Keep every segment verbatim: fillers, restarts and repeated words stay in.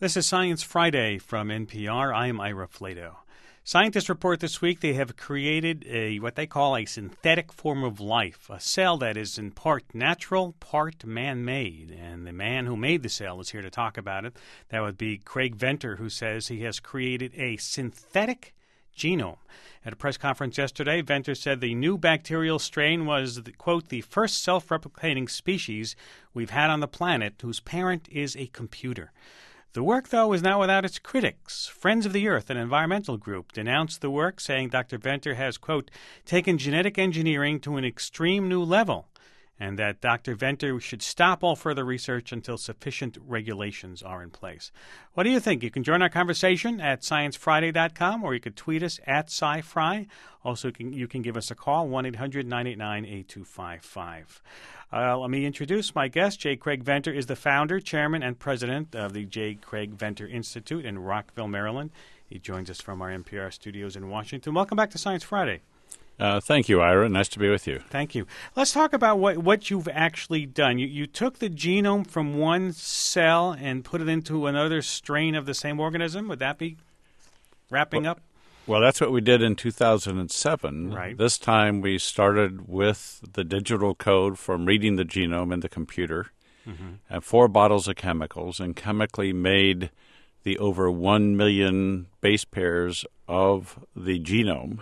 This is Science Friday from N P R. I am Ira Flato. Scientists report this week they have created a what they call a synthetic form of life, a cell that is in part natural, part man-made. And the man who made the cell is here to talk about it. That would be Craig Venter, who says he has created a synthetic genome. At a press conference yesterday, Venter said the new bacterial strain was, the, quote, the first self-replicating species we've had on the planet whose parent is a computer. The work, though, is not without its critics. Friends of the Earth, an environmental group, denounced the work, saying Doctor Venter has, quote, taken genetic engineering to an extreme new level, and that Doctor Venter should stop all further research until sufficient regulations are in place. What do you think? You can join our conversation at science friday dot com, or you could tweet us at SciFri. Also, you can, you can give us a call, one eight hundred nine eight nine eight two five five. Uh, let me introduce my guest. J. Craig Venter is the founder, chairman, and president of the J. Craig Venter Institute in Rockville, Maryland. He joins us from our N P R studios in Washington. Welcome back to Science Friday. Uh, thank you, Ira. Nice to be with you. Thank you. Let's talk about what, what you've actually done. You, you took the genome from one cell and put it into another strain of the same organism. Would that be wrapping well, up? Well, that's what we did in two thousand seven. Right. This time we started with the digital code from reading the genome in the computer mm-hmm. and four bottles of chemicals and chemically made the over one million base pairs of the genome.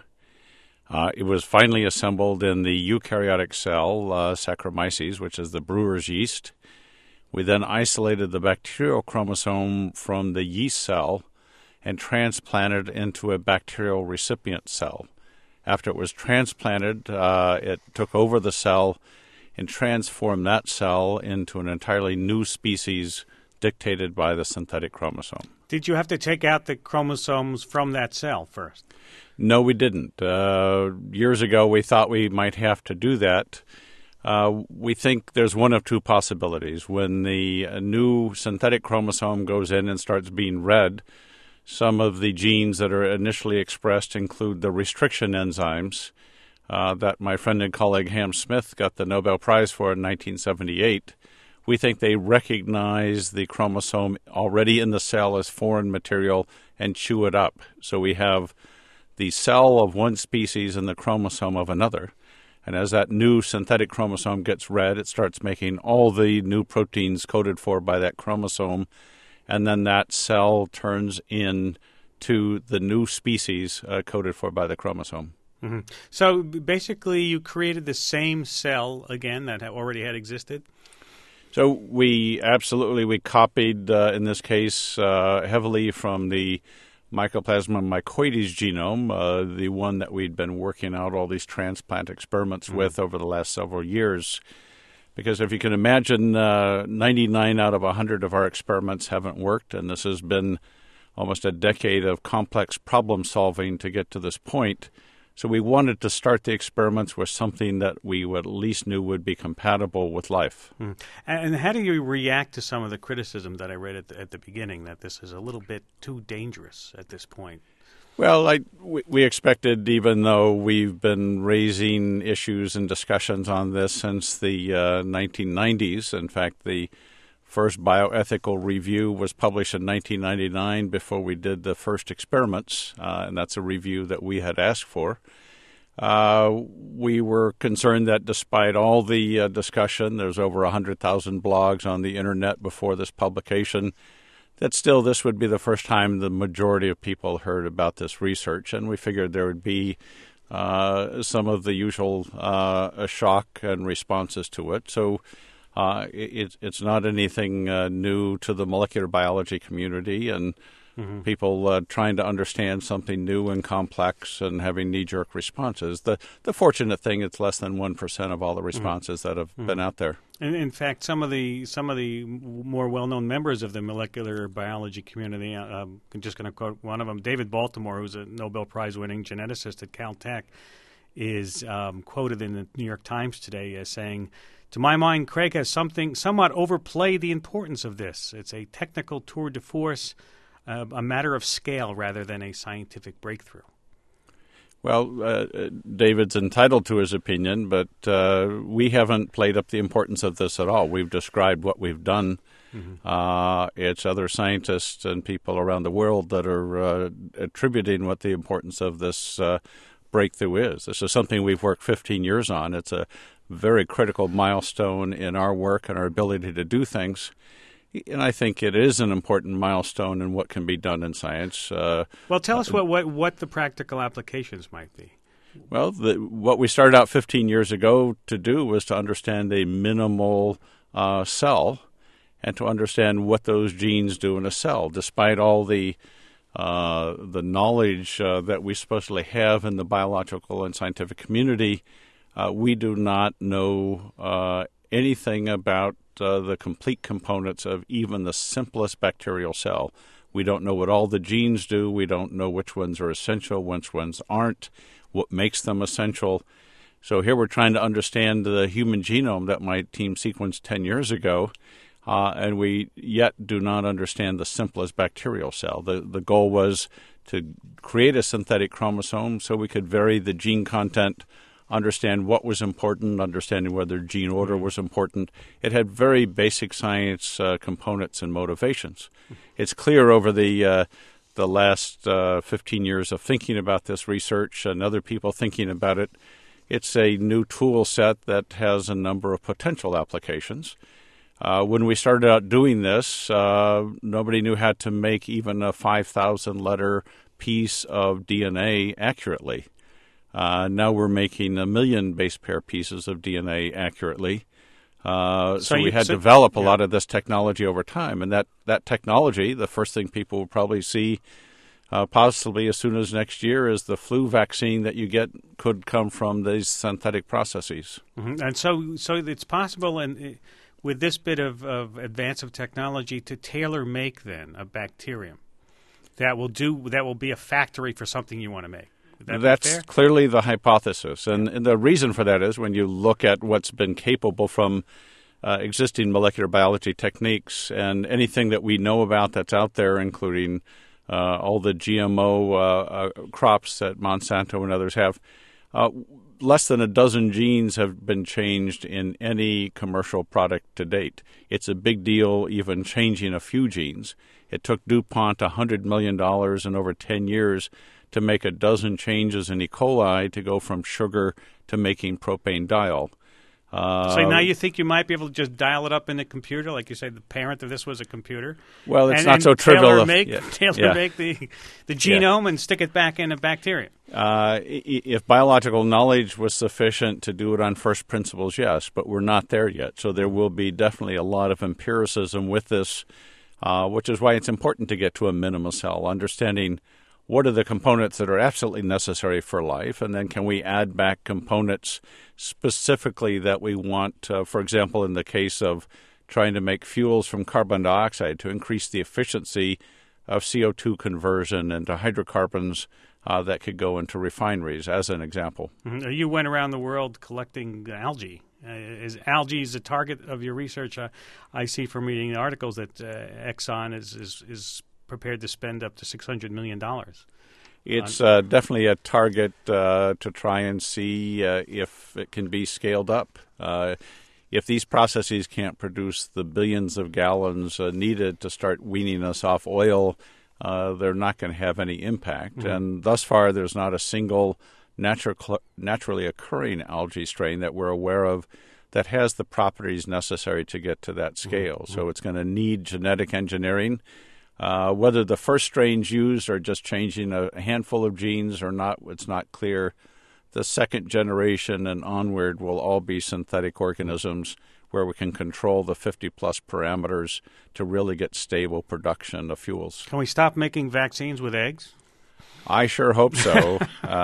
Uh, it was finally assembled in the eukaryotic cell, uh, Saccharomyces, which is the brewer's yeast. We then isolated the bacterial chromosome from the yeast cell and transplanted into a bacterial recipient cell. After it was transplanted, uh, it took over the cell and transformed that cell into an entirely new species dictated by the synthetic chromosome. Did you have to take out the chromosomes from that cell first? No, we didn't. Uh, years ago, we thought we might have to do that. Uh, we think there's one of two possibilities. When the uh, new synthetic chromosome goes in and starts being read, some of the genes that are initially expressed include the restriction enzymes uh, that my friend and colleague Ham Smith got the Nobel Prize for in nineteen seventy-eight. We think they recognize the chromosome already in the cell as foreign material and chew it up. So we have the cell of one species and the chromosome of another. And as that new synthetic chromosome gets read, it starts making all the new proteins coded for by that chromosome. And then that cell turns into the new species uh, coded for by the chromosome. Mm-hmm. So basically you created the same cell again that already had existed? So we absolutely, we copied, uh, in this case, uh, heavily from the Mycoplasma mycoides genome, uh, the one that we'd been working out all these transplant experiments mm-hmm. with over the last several years. Because if you can imagine, uh, ninety-nine out of one hundred of our experiments haven't worked, and this has been almost a decade of complex problem solving to get to this point. So we wanted to start the experiments with something that we at least knew would be compatible with life. Mm. And how do you react to some of the criticism that I read at the, at the beginning, that this is a little bit too dangerous at this point? Well, I, we, we expected, even though we've been raising issues and discussions on this since the uh, nineteen nineties. In fact, the first bioethical review was published in nineteen ninety-nine before we did the first experiments, uh, and that's a review that we had asked for. Uh, we were concerned that despite all the uh, discussion, there's over one hundred thousand blogs on the Internet before this publication, that still this would be the first time the majority of people heard about this research, and we figured there would be uh, some of the usual uh, shock and responses to it. So Uh, it, it's not anything uh, new to the molecular biology community, and mm-hmm. people uh, trying to understand something new and complex and having knee-jerk responses. The the fortunate thing, it's less than one percent of all the responses mm-hmm. that have mm-hmm. been out there. And in fact, some of the some of the more well-known members of the molecular biology community, uh, I'm just going to quote one of them, David Baltimore, who's a Nobel Prize-winning geneticist at Caltech, is um, quoted in the New York Times today as saying, "To my mind, Craig has something somewhat overplayed the importance of this. It's a technical tour de force, uh, a matter of scale rather than a scientific breakthrough." Well, uh, David's entitled to his opinion, but uh, we haven't played up the importance of this at all. We've described what we've done Mm-hmm. Uh, it's other scientists and people around the world that are uh, attributing what the importance of this uh, breakthrough is. This is something we've worked fifteen years on. It's a very critical milestone in our work and our ability to do things. And I think it is an important milestone in what can be done in science. Uh, well, tell us what, what, what the practical applications might be. Well, the, what we started out fifteen years ago to do was to understand a minimal uh, cell and to understand what those genes do in a cell. Despite all the uh, the knowledge uh, that we supposedly have in the biological and scientific community, uh, we do not know uh, anything about uh, the complete components of even the simplest bacterial cell. We don't know what all the genes do. We don't know which ones are essential, which ones aren't, what makes them essential. So here we're trying to understand the human genome that my team sequenced ten years ago, uh, and we yet do not understand the simplest bacterial cell. The, the goal was to create a synthetic chromosome so we could vary the gene content, understand what was important, understanding whether gene order was important. It had very basic science uh, components and motivations. It's clear over the uh, the last uh, fifteen years of thinking about this research and other people thinking about it, it's a new tool set that has a number of potential applications. Uh, when we started out doing this, uh, nobody knew how to make even a five thousand letter piece of D N A accurately. Uh, now we're making a million base pair pieces of D N A accurately. Uh, so, so you, we had so, to develop a yeah. lot of this technology over time. And that, that technology, the first thing people will probably see uh, possibly as soon as next year is the flu vaccine that you get could come from these synthetic processes. Mm-hmm. And so so it's possible and with this bit of, of advance of technology to tailor make then a bacterium that will do that will be a factory for something you want to make. That That's clearly the hypothesis. And, and the reason for that is when you look at what's been capable from uh, existing molecular biology techniques and anything that we know about that's out there, including uh, all the G M O uh, uh, crops that Monsanto and others have, uh, less than a dozen genes have been changed in any commercial product to date. It's a big deal even changing a few genes. It took DuPont one hundred million dollars in over ten years to make a dozen changes in E. coli to go from sugar to making propane diol. Uh, so now you think you might be able to just dial it up in a computer, like you say, the parent of this was a computer. Well, it's and, not and so trivial. Tailor if, make, yeah, tailor yeah. make the the genome yeah. and stick it back in a bacterium. Uh, if biological knowledge was sufficient to do it on first principles, yes, but we're not there yet. So there will be definitely a lot of empiricism with this, uh, which is why it's important to get to a minimal cell, understanding what are the components that are absolutely necessary for life, and then can we add back components specifically that we want, uh, for example, in the case of trying to make fuels from carbon dioxide to increase the efficiency of C O two conversion into hydrocarbons uh, that could go into refineries, as an example. Mm-hmm. You went around the world collecting algae. Uh, is algae is the target of your research? Uh, I see from reading the articles that uh, Exxon is is, is prepared to spend up to six hundred million dollars. It's uh, definitely a target uh, to try and see uh, if it can be scaled up. Uh, if these processes can't produce the billions of gallons uh, needed to start weaning us off oil, uh, they're not going to have any impact. Mm-hmm. And thus far, there's not a single natu- naturally occurring algae strain that we're aware of that has the properties necessary to get to that scale. Mm-hmm. So it's going to need genetic engineering. Uh, whether the first strains used are just changing a handful of genes or not, it's not clear. The second generation and onward will all be synthetic organisms where we can control the fifty-plus parameters to really get stable production of fuels. Can we stop making vaccines with eggs? I sure hope so.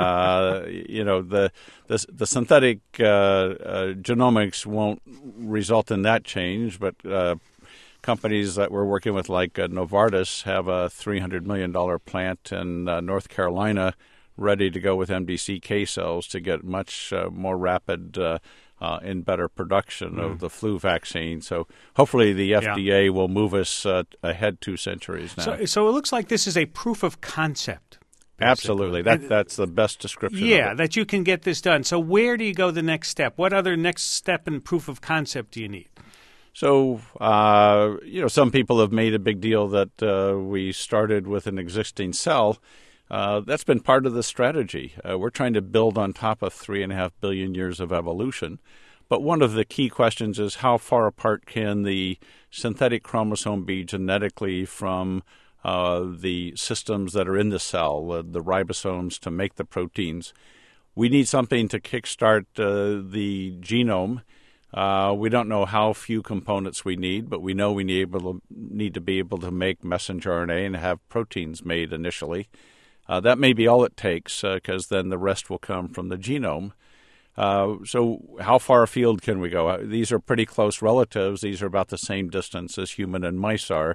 uh, you know, the the, the synthetic uh, uh, genomics won't result in that change, but uh, companies that we're working with, like uh, Novartis, have a three hundred million dollars plant in uh, North Carolina ready to go with M D C K cells to get much uh, more rapid uh, uh, and better production mm. of the flu vaccine. So hopefully the F D A yeah. will move us uh, ahead two centuries now. So, so it looks like this is a proof of concept. Basically. Absolutely. That, that's the best description Yeah, of it. that you can get this done. So where do you go the next step? What other next step in proof of concept do you need? So, uh, you know, some people have made a big deal that uh, we started with an existing cell. Uh, that's been part of the strategy. Uh, we're trying to build on top of three and a half billion years of evolution. But one of the key questions is how far apart can the synthetic chromosome be genetically from uh, the systems that are in the cell, uh, the ribosomes to make the proteins. We need something to kickstart uh, the genome. Uh, we don't know how few components we need, but we know we need, able to, need to be able to make messenger R N A and have proteins made initially. Uh, that may be all it takes, because uh, then the rest will come from the genome. Uh, so how far afield can we go? Uh, these are pretty close relatives. These are about the same distance as human and mice are,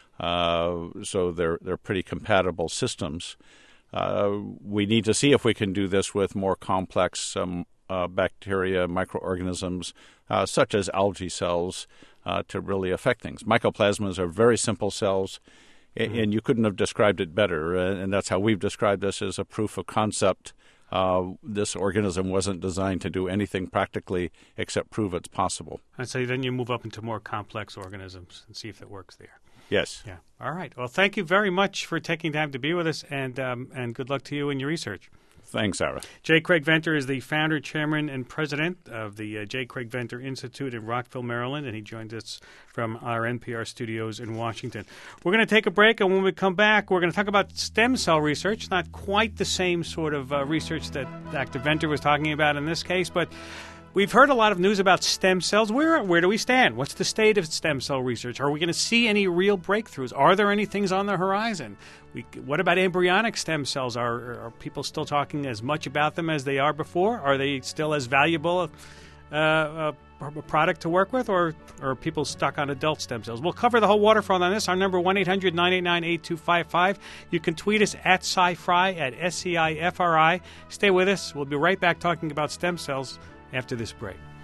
uh, so they're they're pretty compatible systems. Uh, we need to see if we can do this with more complex um, uh, bacteria, microorganisms, uh, such as algae cells, uh, to really affect things. Mycoplasmas are very simple cells, mm-hmm. and you couldn't have described it better, and that's how we've described this as a proof of concept. Uh, this organism wasn't designed to do anything practically except prove it's possible. And so then you move up into more complex organisms and see if it works there. Yes. Yeah. All right. Well, thank you very much for taking time to be with us, and um, and good luck to you in your research. Thanks, Ira. J. Craig Venter is the founder, chairman, and president of the uh, J. Craig Venter Institute in Rockville, Maryland, and he joined us from our N P R studios in Washington. We're going to take a break, and when we come back, we're going to talk about stem cell research, not quite the same sort of uh, research that Doctor Venter was talking about in this case, but we've heard a lot of news about stem cells. Where where do we stand? What's the state of stem cell research? Are we going to see any real breakthroughs? Are there any things on the horizon? We, what about embryonic stem cells? Are, are people still talking as much about them as they are before? Are they still as valuable uh, a, a product to work with, or, or are people stuck on adult stem cells? We'll cover the whole waterfront on this. Our number, one eight hundred nine eight nine eight two five five. You can tweet us at SciFri, at S C I F R I. Stay with us. We'll be right back talking about stem cells after this break.